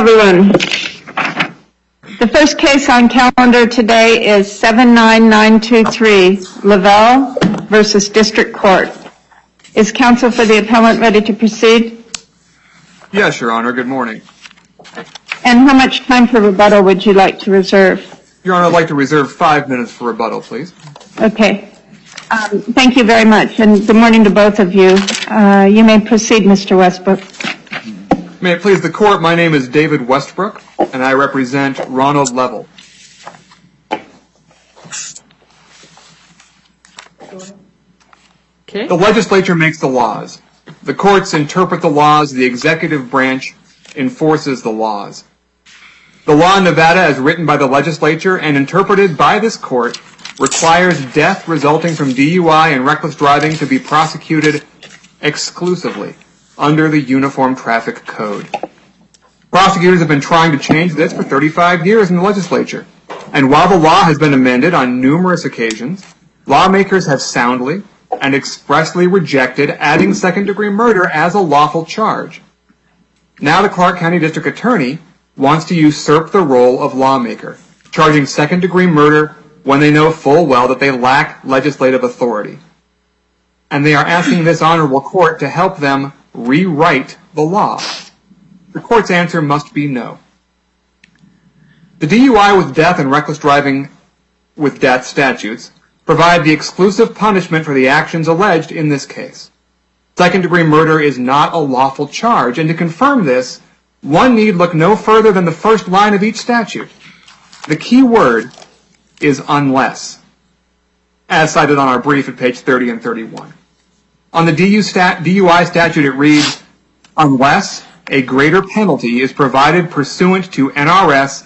everyone. The first case on calendar today is 79923, Lavelle versus District Court. Is counsel for the appellant ready to proceed? Yes, Your Honor. Good morning. And how much time for rebuttal would you like to reserve? Your Honor, I'd like to reserve 5 minutes for rebuttal, please. Okay. Thank you very much, and good morning to both of you. You may proceed, Mr. Westbrook. May it please the Court, my name is David Westbrook, and I represent Ronald Lavelle. Okay. The legislature makes the laws. The courts interpret the laws. The executive branch enforces the laws. The law in Nevada, as written by the legislature and interpreted by this court, requires death resulting from DUI and reckless driving to be prosecuted exclusively under the Uniform Traffic Code. Prosecutors have been trying to change this for 35 years in the legislature, and while the law has been amended on numerous occasions, lawmakers have soundly and expressly rejected adding second-degree murder as a lawful charge. Now the Clark County District Attorney wants to usurp the role of lawmaker, charging second-degree murder when they know full well that they lack legislative authority. And they are asking this honorable court to help them rewrite the law. The court's answer must be no. The DUI with death and reckless driving with death statutes provide the exclusive punishment for the actions alleged in this case. Second-degree murder is not a lawful charge, and to confirm this, one need look no further than the first line of each statute. The key word is unless, as cited on our brief at page 30 and 31. On the DUI statute, it reads, unless a greater penalty is provided pursuant to NRS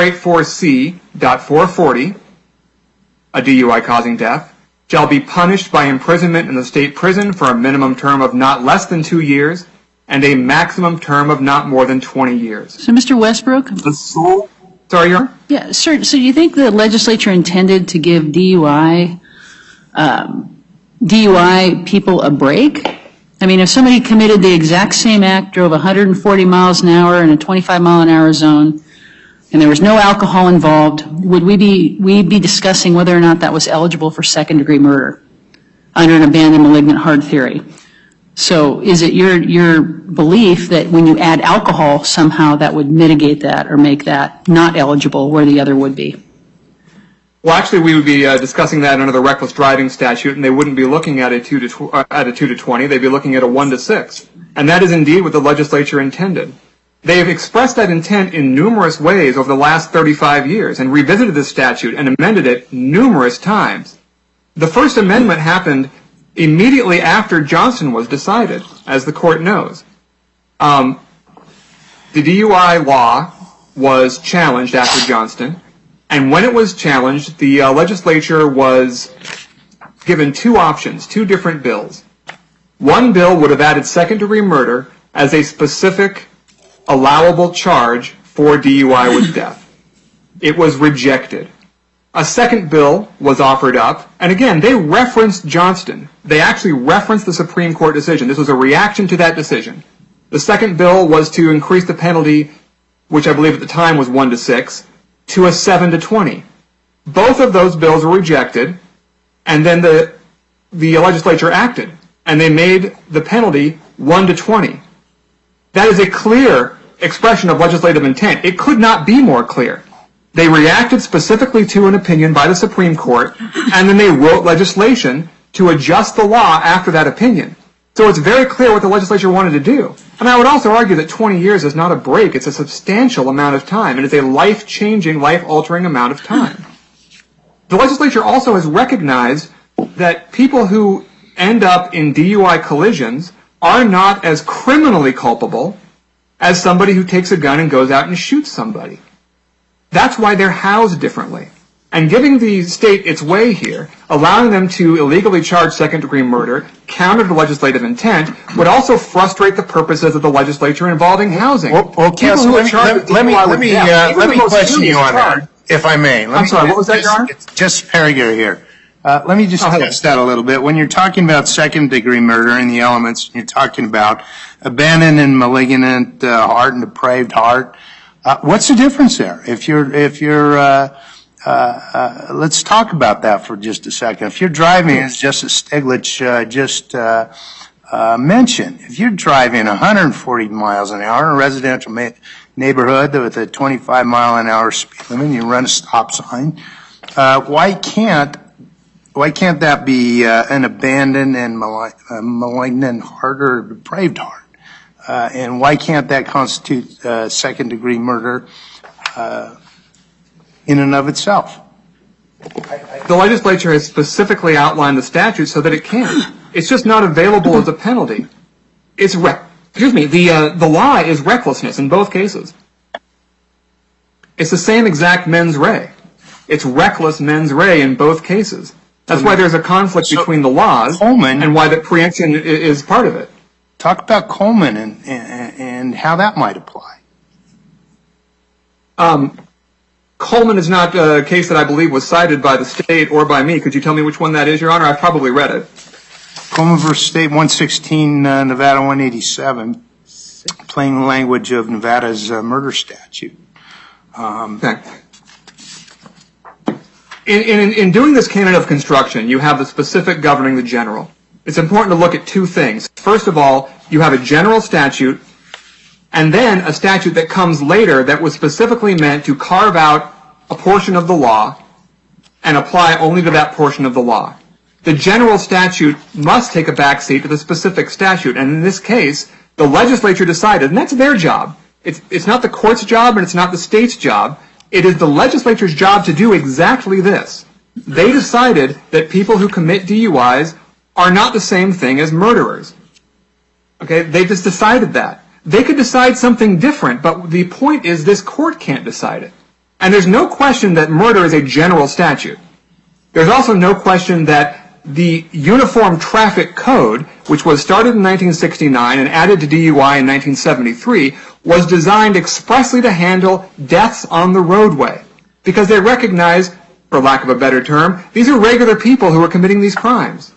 484C.440, a DUI causing death, shall be punished by imprisonment in the state prison for a minimum term of not less than 2 years and a maximum term of not more than 20 years. So, Mr. Westbrook? Sorry, Your Honor? Yeah, sir. So you think the legislature intended to give DUI people a break? I mean, if somebody committed the exact same act, drove 140 miles an hour in a 25-mile-an-hour zone, and there was no alcohol involved, would we be discussing whether or not that was eligible for second-degree murder under an abandoned malignant heart theory? So is it your belief that when you add alcohol, somehow that would mitigate that or make that not eligible where the other would be? Well, actually, we would be discussing that under the reckless driving statute, and they wouldn't be looking at a 2 to 20. They'd be looking at a 1 to 6. And that is indeed what the legislature intended. They have expressed that intent in numerous ways over the last 35 years and revisited this statute and amended it numerous times. The First Amendment happened immediately after Johnson was decided, as the court knows. The DUI law was challenged after Johnston, and when it was challenged, the legislature was given two options, two different bills. One bill would have added second-degree murder as a specific allowable charge for DUI with death. It was rejected. A second bill was offered up, and again, they referenced Johnston. They actually referenced the Supreme Court decision. This was a reaction to that decision. The second bill was to increase the penalty, which I believe at the time was 1 to 6, to a 7 to 20. Both of those bills were rejected, and then the legislature acted, and they made the penalty 1 to 20. That is a clear expression of legislative intent. It could not be more clear. They reacted specifically to an opinion by the Supreme Court, and then they wrote legislation to adjust the law after that opinion. So it's very clear what the legislature wanted to do. And I would also argue that 20 years is not a break. It's a substantial amount of time, and it's a life-changing, life-altering amount of time. The legislature also has recognized that people who end up in DUI collisions are not as criminally culpable as somebody who takes a gun and goes out and shoots somebody. That's why they're housed differently. And giving the state its way here, allowing them to illegally charge second-degree murder, counter to legislative intent, would also frustrate the purposes of the legislature involving housing. Well, Counsel, let me question you on that, if I may. I'm sorry, what was that, Your Honor? Just Perriger here. Let me just test that a little bit. When you're talking about second-degree murder and the elements, you're talking about abandoned and malignant heart and depraved heart. What's the difference there? If you're let's talk about that for just a second. If you're driving, as Justice Stiglitz just mentioned, if you're driving 140 miles an hour in a residential neighborhood with a 25-mile-an-hour speed limit, and you run a stop sign, why can't that be an abandoned and malignant heart or depraved heart? And why can't that constitute second-degree murder in and of itself? The legislature has specifically outlined the statute so that it can. It's just not available as a penalty. The law is recklessness in both cases. It's the same exact mens rea. It's reckless mens rea in both cases. That's why there's a conflict between the laws and why the preemption is part of it. Talk about Coleman and how that might apply. Coleman is not a case that I believe was cited by the state or by me. Could you tell me which one that is, Your Honor? I've probably read it. Coleman v. State 116, Nevada 187, plain language of Nevada's murder statute. Okay. In doing this canon of construction, you have the specific governing the general. It's important to look at two things. First of all, you have a general statute, and then a statute that comes later that was specifically meant to carve out a portion of the law and apply only to that portion of the law. The general statute must take a backseat to the specific statute, and in this case, the legislature decided, and that's their job. It's not the court's job and it's not the state's job. It is the legislature's job to do exactly this. They decided that people who commit DUIs are not the same thing as murderers. Okay, they just decided that. They could decide something different, but the point is this court can't decide it. And there's no question that murder is a general statute. There's also no question that the Uniform Traffic Code, which was started in 1969 and added to DUI in 1973, was designed expressly to handle deaths on the roadway. Because they recognize, for lack of a better term, these are regular people who are committing these crimes.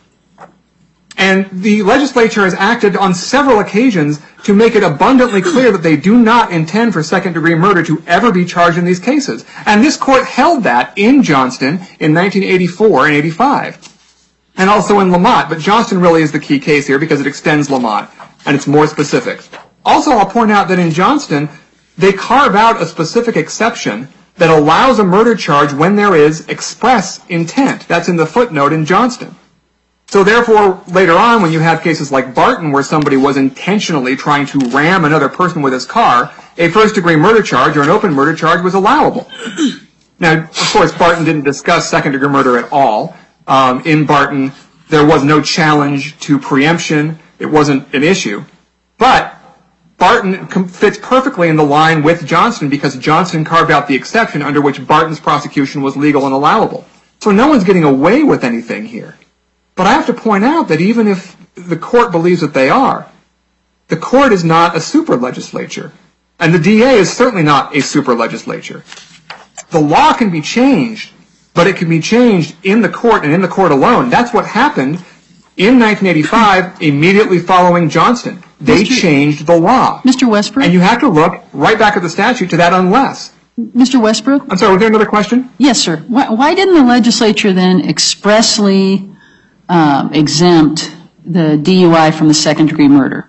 And the legislature has acted on several occasions to make it abundantly clear that they do not intend for second-degree murder to ever be charged in these cases. And this court held that in Johnston in 1984 and 85. And also in Lamont. But Johnston really is the key case here because it extends Lamont, and it's more specific. Also, I'll point out that in Johnston, they carve out a specific exception that allows a murder charge when there is express intent. That's in the footnote in Johnston. So therefore, later on, when you have cases like Barton, where somebody was intentionally trying to ram another person with his car, a first-degree murder charge or an open murder charge was allowable. Now, of course, Barton didn't discuss second-degree murder at all. In Barton, there was no challenge to preemption. It wasn't an issue. But Barton fits perfectly in the line with Johnston because Johnston carved out the exception under which Barton's prosecution was legal and allowable. So no one's getting away with anything here. But I have to point out that even if the court believes that they are, the court is not a super legislature. And the DA is certainly not a super legislature. The law can be changed, but it can be changed in the court and in the court alone. That's what happened in 1985, immediately following Johnston. They changed the law. Mr. Westbrook? And you have to look right back at the statute to that unless. Mr. Westbrook? I'm sorry, was there another question? Yes, sir. Why didn't the legislature then expressly exempt the DUI from the second-degree murder?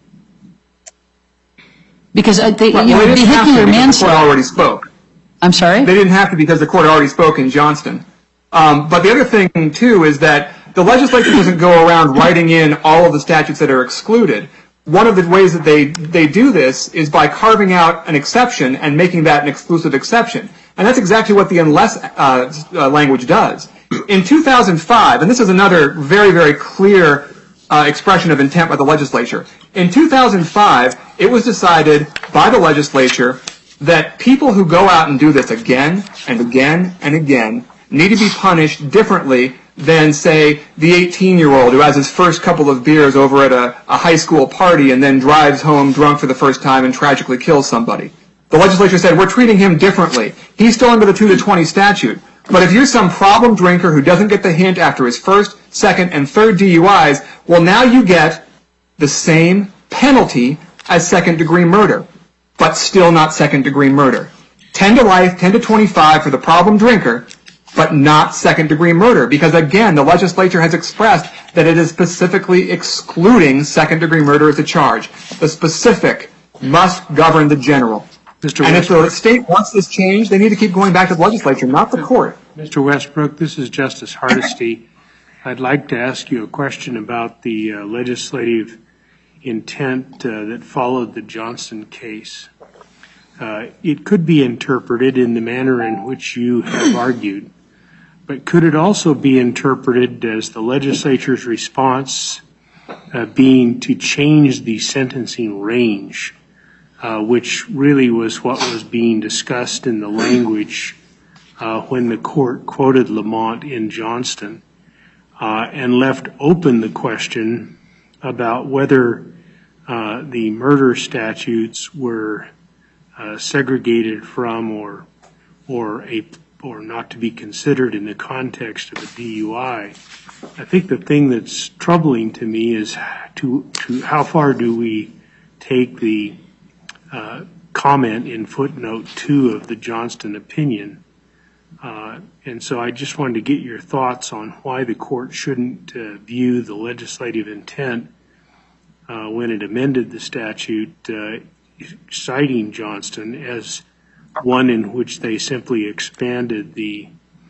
Because vehicular manslaughter. The court already spoke. I'm sorry? They didn't have to because the court already spoke in Johnston. But the other thing, too, is that the legislature doesn't go around writing in all of the statutes that are excluded. One of the ways that they do this is by carving out an exception and making that an exclusive exception. And that's exactly what the unless language does. In 2005, and this is another very, very clear expression of intent by the legislature. In 2005, it was decided by the legislature that people who go out and do this again and again and again need to be punished differently than, say, the 18-year-old who has his first couple of beers over at a high school party and then drives home drunk for the first time and tragically kills somebody. The legislature said, we're treating him differently. He's still under the 2 to 20 statute. But if you're some problem drinker who doesn't get the hint after his first, second, and third DUIs, well, now you get the same penalty as second-degree murder. but still not second-degree murder. 10 to life, 10 to 25 for the problem drinker, but not second-degree murder. Because again, the legislature has expressed that it is specifically excluding second-degree murder as a charge. The specific must govern the general. And if the state wants this change, they need to keep going back to the legislature, not the court. Mr. Westbrook, this is Justice Hardesty. I'd like to ask you a question about the legislative intent that followed the Johnston case. It could be interpreted in the manner in which you have argued, but could it also be interpreted as the legislature's response being to change the sentencing range, which really was what was being discussed in the language when the court quoted Lamont in Johnston, and left open the question about whether the murder statutes were segregated from or not to be considered in the context of a DUI. I think the thing that's troubling to me is to how far do we take the comment in footnote 2 of the Johnston opinion. And so I just wanted to get your thoughts on why the court shouldn't view the legislative intent when it amended the statute citing Johnston as one in which they simply expanded the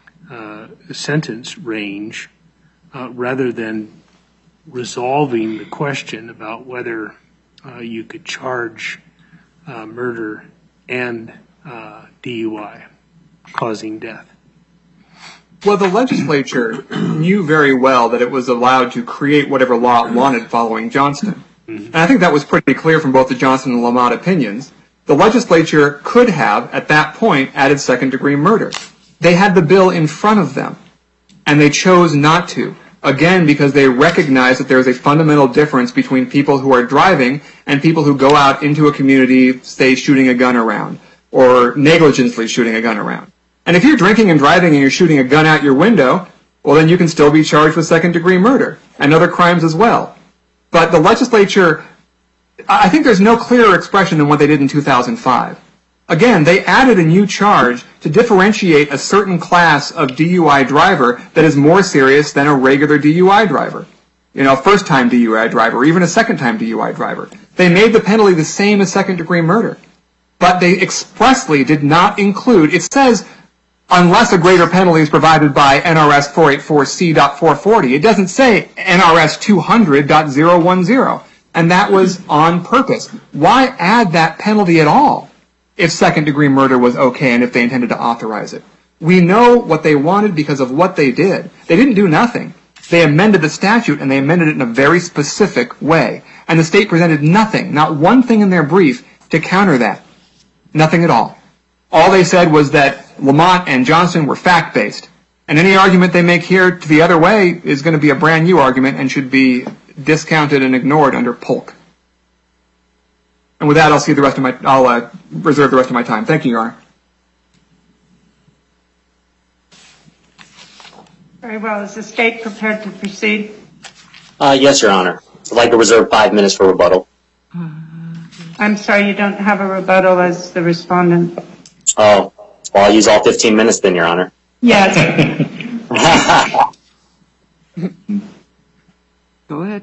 sentence range rather than resolving the question about whether you could charge murder and DUI causing death. Well, the legislature knew very well that it was allowed to create whatever law it wanted following Johnston. And I think that was pretty clear from both the Johnston and Lamont opinions. The legislature could have, at that point, added second-degree murder. They had the bill in front of them, and they chose not to. Again, because they recognize that there is a fundamental difference between people who are driving and people who go out into a community, say, shooting a gun around, or negligently shooting a gun around. And if you're drinking and driving and you're shooting a gun out your window, well, then you can still be charged with second-degree murder and other crimes as well. But the legislature, I think there's no clearer expression than what they did in 2005. Again, they added a new charge to differentiate a certain class of DUI driver that is more serious than a regular DUI driver. You know, a first-time DUI driver, or even a second-time DUI driver. They made the penalty the same as second-degree murder. But they expressly did not include, it says, unless a greater penalty is provided by NRS 484C.440. It doesn't say NRS 200.010. And that was on purpose. Why add that penalty at all if second-degree murder was okay and if they intended to authorize it? We know what they wanted because of what they did. They didn't do nothing. They amended the statute, and they amended it in a very specific way. And the state presented nothing, not one thing in their brief, to counter that. Nothing at all. All they said was that Lamont and Johnston were fact-based. And any argument they make here to the other way is going to be a brand new argument and should be discounted and ignored under Polk. And with that, I'll reserve the rest of my time. Thank you, Your Honor. Very well. Is the state prepared to proceed? Yes, Your Honor. I'd like to reserve 5 minutes for rebuttal. I'm sorry, you don't have a rebuttal as the respondent. Oh, well, I'll use all 15 minutes then, Your Honor. Yes. Go ahead.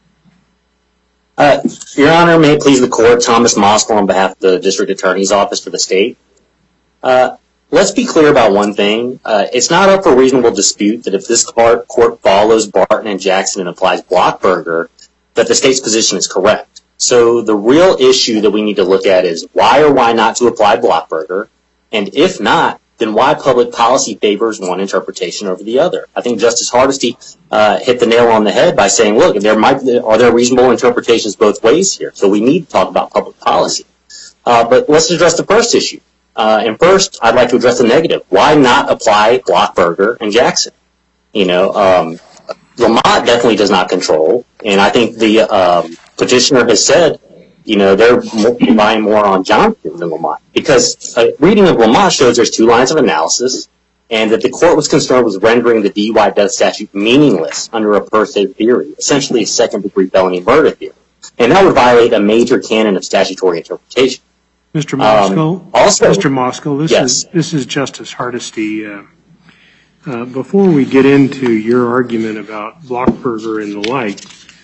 Your Honor, may it please the court, Thomas Moskal on behalf of the District Attorney's Office for the state. Let's be clear about one thing. It's not up for reasonable dispute that if this court follows Barton and Jackson and applies Blockberger, that the state's position is correct. So the real issue that we need to look at is why or why not to apply Blockberger, and if not, then why public policy favors one interpretation over the other. I think Justice Hardesty hit the nail on the head by saying, look, are there reasonable interpretations both ways here? So we need to talk about public policy. But let's address the first issue. And first, I'd like to address the negative. Why not apply Blockberger and Jackson? You know, Lamont definitely does not control, and I think the petitioner has said, you know, they're relying more on Johnson than Lamont, because a reading of Lamont shows there's 2 lines of analysis, and that the court was concerned with rendering the DUI death statute meaningless under a per se theory, essentially a second-degree felony murder theory, and that would violate a major canon of statutory interpretation. Mr. Moskow, Also, Mr. Moskow, yes. this is Justice Hardesty. Before we get into your argument about Blockberger and the like,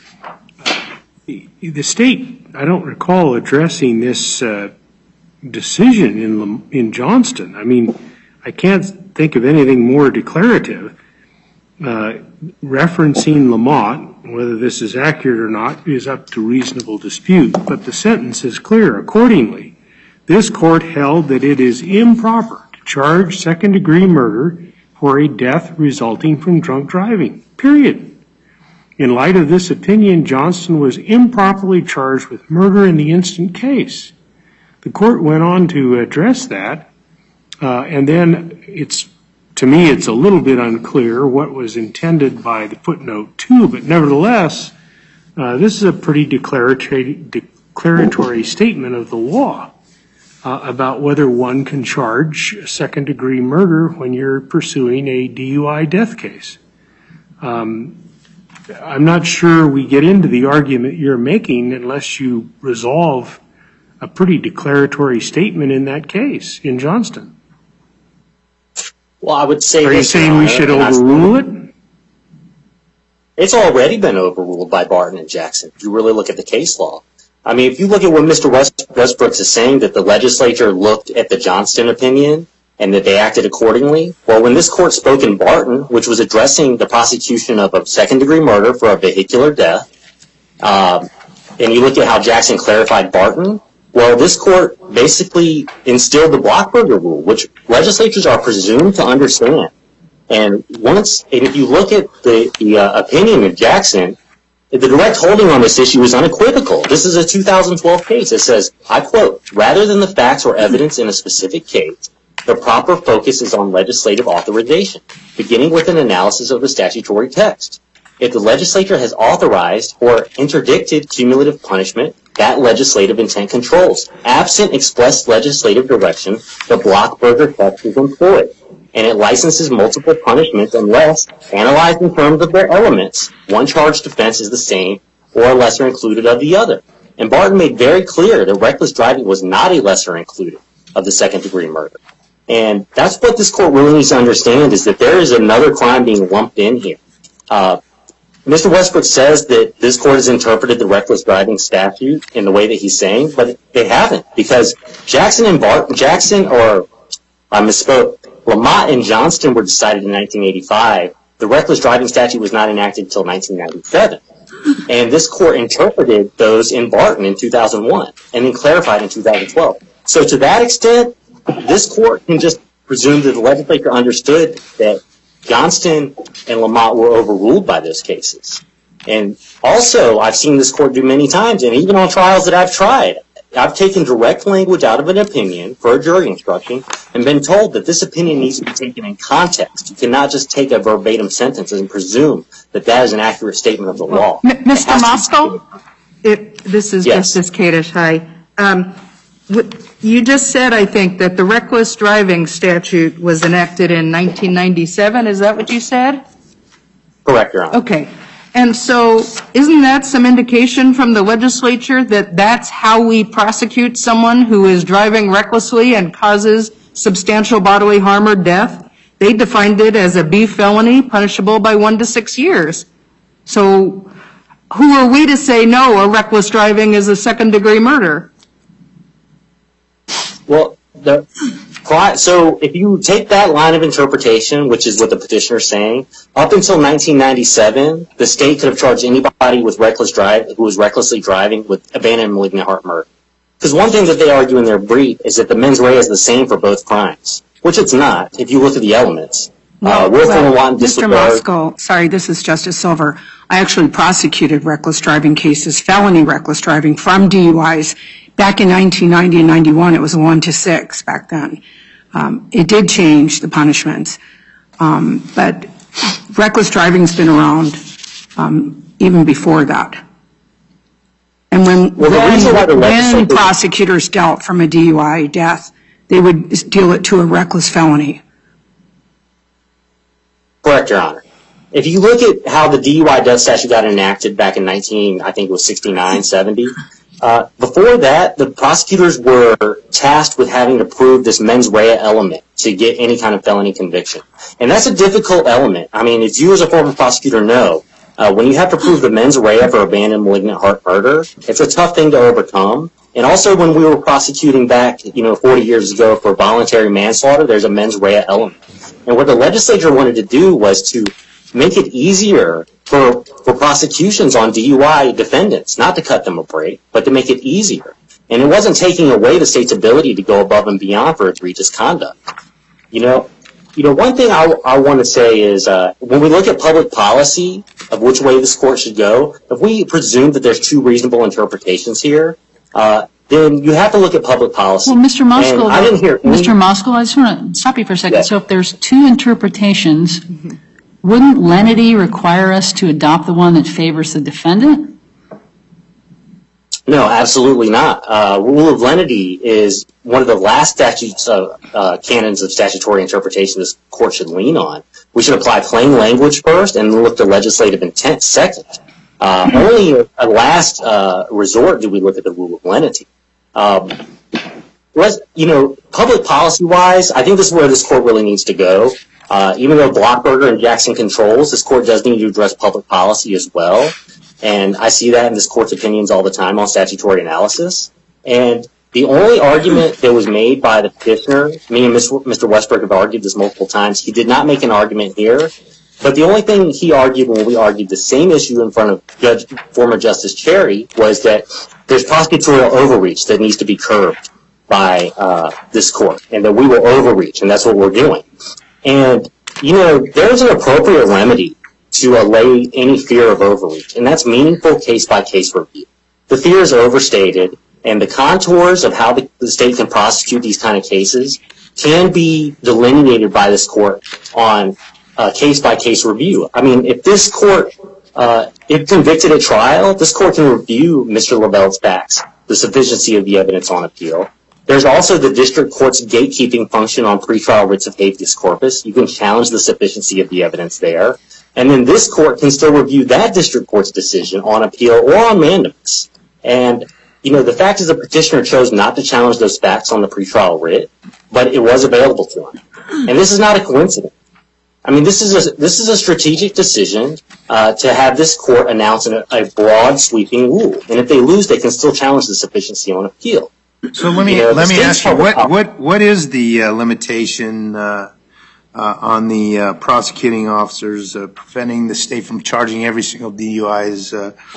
the state, I don't recall addressing this decision in Johnston. I mean, I can't think of anything more declarative. Referencing Lamont, whether this is accurate or not is up to reasonable dispute, but the sentence is clear. Accordingly, this court held that it is improper to charge second-degree murder for a death resulting from drunk driving, period. In light of this opinion, Johnston was improperly charged with murder in the instant case. The court went on to address that, and then to me, it's a little bit unclear what was intended by the footnote 2, but nevertheless, this is a pretty declaratory statement of the law about whether one can charge second-degree murder when you're pursuing a DUI death case. I'm not sure we get into the argument you're making unless you resolve a pretty declaratory statement in that case, in Johnston. Well, I would say Are you saying we should overrule it? It's already been overruled by Barton and Jackson, if you really look at the case law. I mean, if you look at what Mr. Westbrooks is saying, that the legislature looked at the Johnston opinion and that they acted accordingly, well, when this court spoke in Barton, which was addressing the prosecution of a second-degree murder for a vehicular death, and you look at how Jackson clarified Barton, well, this court basically instilled the Blockberger rule, which legislatures are presumed to understand. And if you look at the opinion of Jackson, the direct holding on this issue is unequivocal. This is a 2012 case. It says, I quote, rather than the facts or evidence in a specific case, the proper focus is on legislative authorization, beginning with an analysis of the statutory text. If the legislature has authorized or interdicted cumulative punishment, that legislative intent controls. Absent express legislative direction, the Blockberger text is employed, and it licenses multiple punishments unless, analyzed in terms of their elements, one charged offense is the same or a lesser included of the other. And Barton made very clear that reckless driving was not a lesser included of the second-degree murder. And that's what this court really needs to understand, is that there is another crime being lumped in here. Mr. Westbrook says that this court has interpreted the reckless driving statute in the way that he's saying, but they haven't, because Lamont and Johnston were decided in 1985. The reckless driving statute was not enacted until 1997. And this court interpreted those in Barton in 2001 and then clarified in 2012. So to that extent, this court can just presume that the legislature understood that Johnston and Lamont were overruled by those cases. And also, I've seen this court do many times, and even on trials that I've tried, I've taken direct language out of an opinion for a jury instruction and been told that this opinion needs to be taken in context. You cannot just take a verbatim sentence and presume that that is an accurate statement of the law. Mr. Moskow, this is Justice Kadish. Hi. You just said, I think, that the reckless driving statute was enacted in 1997. Is that what you said? Correct, Your Honor. Okay. And so isn't that some indication from the legislature that that's how we prosecute someone who is driving recklessly and causes substantial bodily harm or death? They defined it as a B felony, punishable by 1 to 6 years. So who are we to say, no, a reckless driving is a second-degree murder? Well, so if you take that line of interpretation, which is what the petitioner is saying, up until 1997, the state could have charged anybody with who was recklessly driving with abandoned and malignant heart murder. Because one thing that they argue in their brief is that the mens rea is the same for both crimes, which it's not if you look at the elements. Mr. Moskow, sorry, this is Justice Silver. I actually prosecuted reckless driving cases, felony reckless driving from DUIs. Back in 1990 and 91, it was 1 to 6 back then. It did change the punishments, but reckless driving's been around even before that. And when prosecutors dealt from a DUI death, they would deal it to a reckless felony. Correct, Your Honor. If you look at how the DUI death statute got enacted back in 69, 70, Before that, the prosecutors were tasked with having to prove this mens rea element to get any kind of felony conviction. And that's a difficult element. I mean, as you as a former prosecutor know, when you have to prove the mens rea for abandoned malignant heart murder, it's a tough thing to overcome. And also when we were prosecuting back, 40 years ago for voluntary manslaughter, there's a mens rea element. And what the legislature wanted to do was to make it easier for prosecutions on DUI defendants, not to cut them a break, but to make it easier. And it wasn't taking away the state's ability to go above and beyond for egregious conduct. One thing I want to say is when we look at public policy of which way this court should go, if we presume that there's two reasonable interpretations here, then you have to look at public policy. Well, Mr. Moskal, Mr. Moskal, I just want to stop you for a second. Yes. So if there's two interpretations, wouldn't lenity require us to adopt the one that favors the defendant? No, absolutely not. Rule of lenity is one of the last canons of statutory interpretation this court should lean on. We should apply plain language first and look to legislative intent second. Only a last resort do we look at the rule of lenity. Public policy-wise, I think this is where this court really needs to go. Even though Blockberger and Jackson controls, this court does need to address public policy as well. And I see that in this court's opinions all the time on statutory analysis. And the only argument that was made by the petitioner, me and Mr. Westbrook have argued this multiple times, he did not make an argument here. But the only thing he argued when we argued the same issue in front of former Justice Cherry was that there's prosecutorial overreach that needs to be curbed by this court, and that we will overreach, and that's what we're doing. And, there's an appropriate remedy to allay any fear of overreach, and that's meaningful case-by-case review. The fear is overstated, and the contours of how the state can prosecute these kind of cases can be delineated by this court on case-by-case review. I mean, if this court, if convicted at trial, this court can review Mr. Lavell's facts, the sufficiency of the evidence on appeal. There's also the district court's gatekeeping function on pretrial writs of habeas corpus. You can challenge the sufficiency of the evidence there. And then this court can still review that district court's decision on appeal or on mandamus. And, the fact is the petitioner chose not to challenge those facts on the pretrial writ, but it was available to him. And this is not a coincidence. I mean, this is a strategic decision to have this court announce a broad, sweeping rule. And if they lose, they can still challenge the sufficiency on appeal. So let me ask you, what is the limitation on the prosecuting officers preventing the state from charging every single DUI as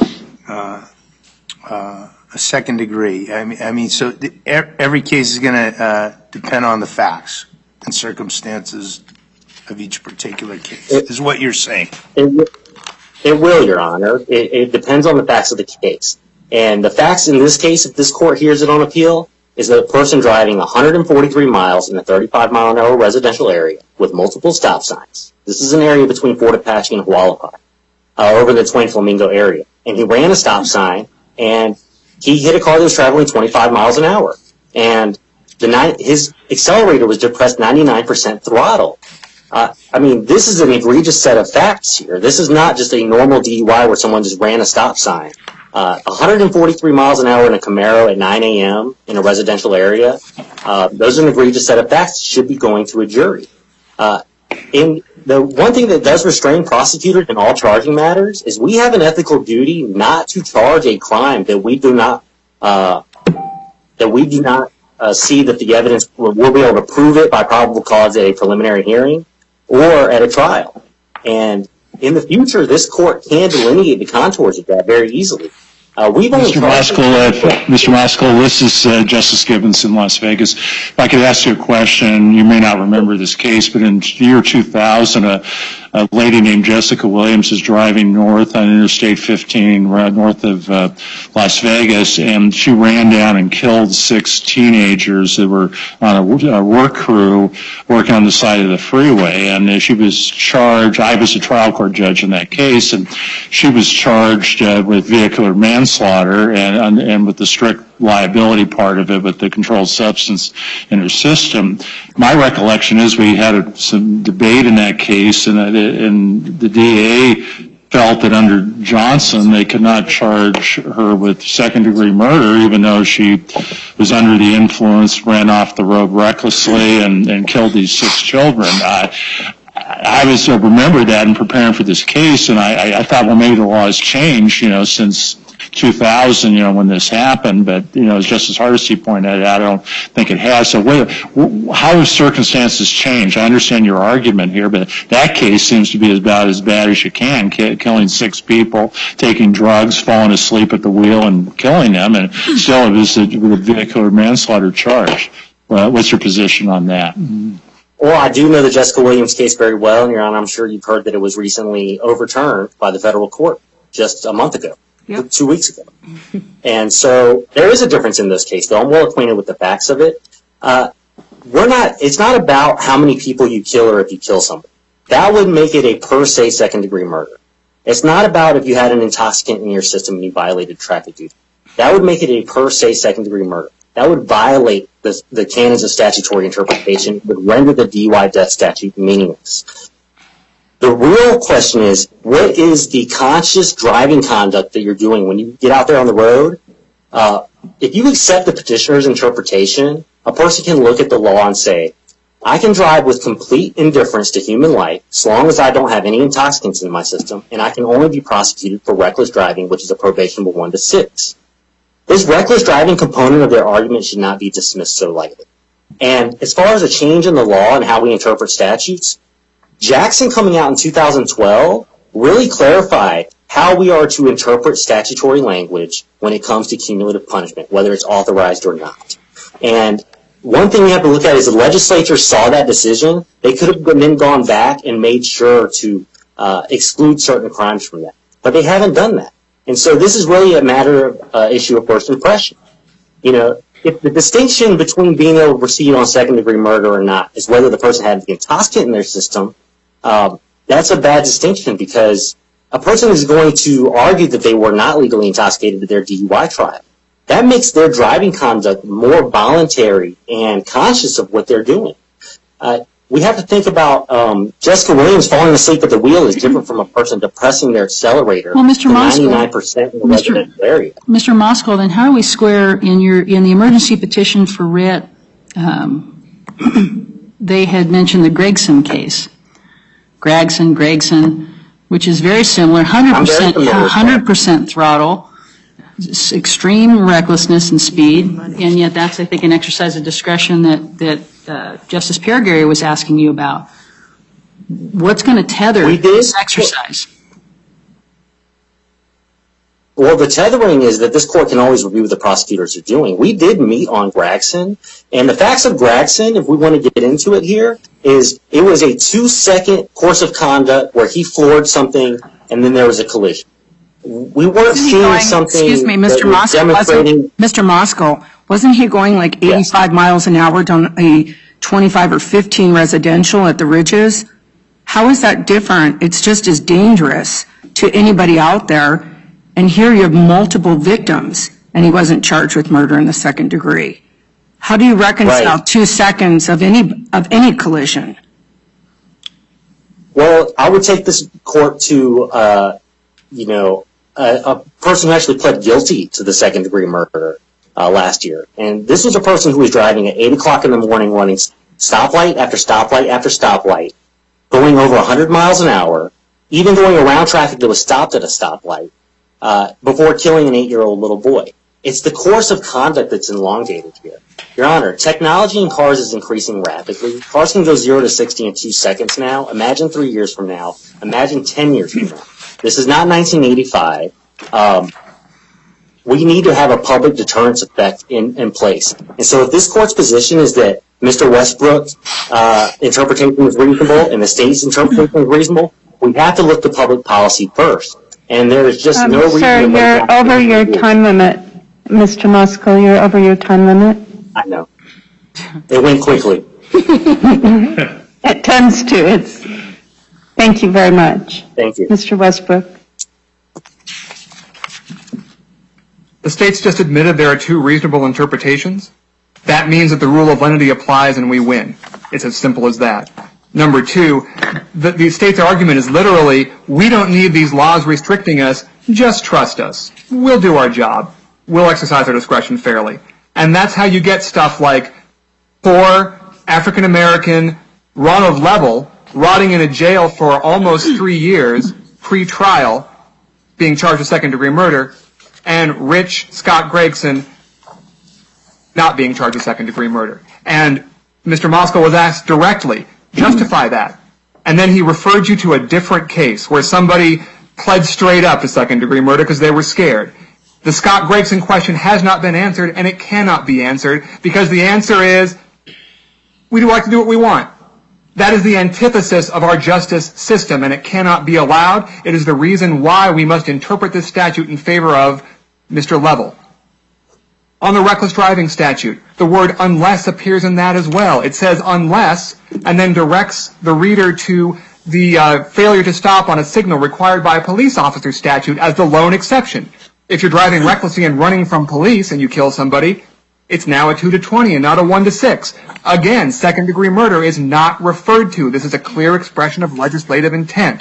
a second degree? I mean, so every case is going to depend on the facts and circumstances of each particular case, is what you're saying. It will, Your Honor. It depends on the facts of the case. And the facts in this case, if this court hears it on appeal, is that a person driving 143 miles in a 35-mile-an-hour residential area with multiple stop signs. This is an area between Fort Apache and Hualapai, over the Twain Flamingo area. And he ran a stop sign, and he hit a car that was traveling 25 miles an hour. And his accelerator was depressed 99% throttle. I mean, this is an egregious set of facts here. This is not just a normal DUI where someone just ran a stop sign. 143 miles an hour in a Camaro at 9 a.m. in a residential area, those are an egregious set of facts that should be going to a jury. And the one thing that does restrain prosecutors in all charging matters is we have an ethical duty not to charge a crime that we do not see that the evidence will be able to prove it by probable cause at a preliminary hearing or at a trial. And in the future, this court can delineate the contours of that very easily. Mr. Moskal, this is Justice Gibbons in Las Vegas. If I could ask you a question, you may not remember this case, but in the year 2000, a lady named Jessica Williams is driving north on Interstate 15, north of Las Vegas, and she ran down and killed 6 teenagers that were on a work crew working on the side of the freeway. And she was charged, I was a trial court judge in that case, and she was charged with vehicular manslaughter and with the strict liability part of it with the controlled substance in her system. My recollection is we had some debate in that case, and the DA felt that under Johnson they could not charge her with second-degree murder, even though she was under the influence, ran off the road recklessly, and killed these 6 children. I was remembered that in preparing for this case, and I thought, well, maybe the law has changed, since 2000, when this happened. But, as Justice Hardesty pointed out, I don't think it has. So how have circumstances changed? I understand your argument here, but that case seems to be about as bad as you can, killing 6 people, taking drugs, falling asleep at the wheel, and killing them, and still it was with a vehicular manslaughter charge. What's your position on that? Well, I do know the Jessica Williams case very well, and Your Honor, I'm sure you've heard that it was recently overturned by the federal court just a month ago, 2 weeks ago. And so there is a difference in this case, though. I'm well acquainted with the facts of it. It's not about how many people you kill or if you kill somebody. That would make it a per se second-degree murder. It's not about if you had an intoxicant in your system and you violated traffic duty. That would make it a per se second-degree murder. That would violate the canons of statutory interpretation. It would render the DUI death statute meaningless. The real question is, what is the conscious driving conduct that you're doing when you get out there on the road? If you accept the petitioner's interpretation, a person can look at the law and say, I can drive with complete indifference to human life as long as I don't have any intoxicants in my system, and I can only be prosecuted for reckless driving, which is a probationable 1 to 6. This reckless driving component of their argument should not be dismissed so lightly. And as far as a change in the law and how we interpret statutes, Jackson coming out in 2012 really clarified how we are to interpret statutory language when it comes to cumulative punishment, whether it's authorized or not. And one thing we have to look at is the legislature saw that decision. They could have then gone back and made sure to exclude certain crimes from that. But they haven't done that. And so this is really a matter of issue of first impression. If the distinction between being able to proceed on second-degree murder or not is whether the person had the intoxicant in their system, that's a bad distinction because a person is going to argue that they were not legally intoxicated at their DUI trial. That makes their driving conduct more voluntary and conscious of what they're doing. We have to think about Jessica Williams falling asleep at the wheel is different from a person depressing their accelerator to 99% in the residential area. Mr. Moskal, then how do we square in the emergency petition for writ? They had mentioned the Gregson case, Gregson, which is very similar, 100% throttle, extreme recklessness and speed, and yet that's, I think, an exercise of discretion that Justice Perigary was asking you about. What's going to tether this exercise? Well, the tethering is that this court can always review what the prosecutors are doing. We did meet on Gregson, and the facts of Gregson, if we want to get into it here, is it was a 2-second course of conduct where he floored something and then there was a collision. We weren't seeing something. Excuse me, Mr. Moskal, wasn't he going like 85 miles an hour down a 25 or 15 residential at the Ridges? How is that different? It's just as dangerous to anybody out there. And here you have multiple victims, and he wasn't charged with murder in the second degree. How do you reconcile 2 seconds of any collision? Well, I would take this court to, a person who actually pled guilty to the second-degree murder last year. And this was a person who was driving at 8 o'clock in the morning, running stoplight after stoplight after stoplight, going over 100 miles an hour, even going around traffic that was stopped at a stoplight, before killing an 8-year-old little boy. It's the course of conduct that's elongated here. Your Honor, technology in cars is increasing rapidly. Cars can go 0 to 60 in 2 seconds now. Imagine 3 years from now. Imagine 10 years from now. This is not 1985. We need to have a public deterrence effect in place. And so if this court's position is that Mr. Westbrook's interpretation is reasonable and the state's interpretation is reasonable, we have to look to public policy first. And there is just no reason Sir, you're over your time limit. Mr. Moskal, you're over your time limit. I know. It went quickly. It tends to. Thank you very much. Thank you. Mr. Westbrook. The state's just admitted there are 2 reasonable interpretations. That means that the rule of lenity applies and we win. It's as simple as that. Number two, the state's argument is literally, we don't need these laws restricting us, just trust us. We'll do our job. We'll exercise our discretion fairly. And that's how you get stuff like poor African-American Ronald Level rotting in a jail for almost 3 years, pre-trial, being charged with second-degree murder, and rich Scott Gregson not being charged with second-degree murder. And Mr. Moskal was asked directly, justify that. And then he referred you to a different case where somebody pled straight up to second-degree murder because they were scared. The Scott Gregson question has not been answered, and it cannot be answered because the answer is, we do like to do what we want. That is the antithesis of our justice system, and it cannot be allowed. It is the reason why we must interpret this statute in favor of Mr. Level. On the reckless driving statute, the word unless appears in that as well. It says unless, and then directs the reader to the failure to stop on a signal required by a police officer statute as the lone exception. If you're driving recklessly and running from police and you kill somebody, it's now a 2-20 and not a 1-6. Again, second-degree murder is not referred to. This is a clear expression of legislative intent.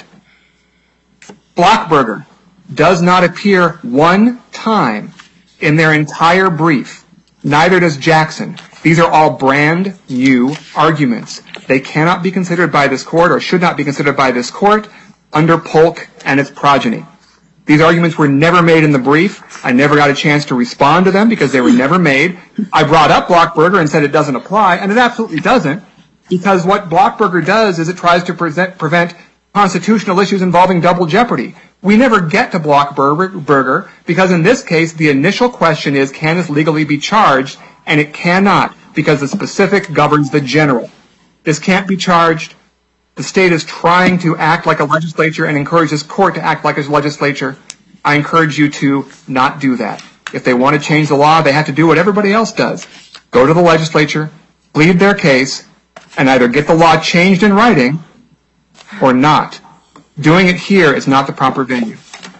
Blockberger does not appear one time in their entire brief. Neither does Jackson. These are all brand new arguments. They cannot be considered by this court or should not be considered by this court under Polk and its progeny. These arguments were never made in the brief. I never got a chance to respond to them because they were never made. I brought up Blockberger and said it doesn't apply, and it absolutely doesn't, because what Blockberger does is it tries to prevent constitutional issues involving double jeopardy. We never get to Blockberger because in this case, the initial question is, can this legally be charged? And it cannot, because the specific governs the general. This can't be charged. The state is trying to act like a legislature and encourage this court to act like a legislature. I encourage you to not do that. If they want to change the law, they have to do what everybody else does. Go to the legislature, plead their case, and either get the law changed in writing or not. Doing it here is not the proper venue.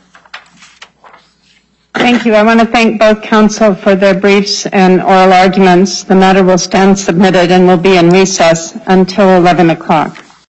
Thank you. I want to thank both counsel for their briefs and oral arguments. The matter will stand submitted and will be in recess until 11 o'clock.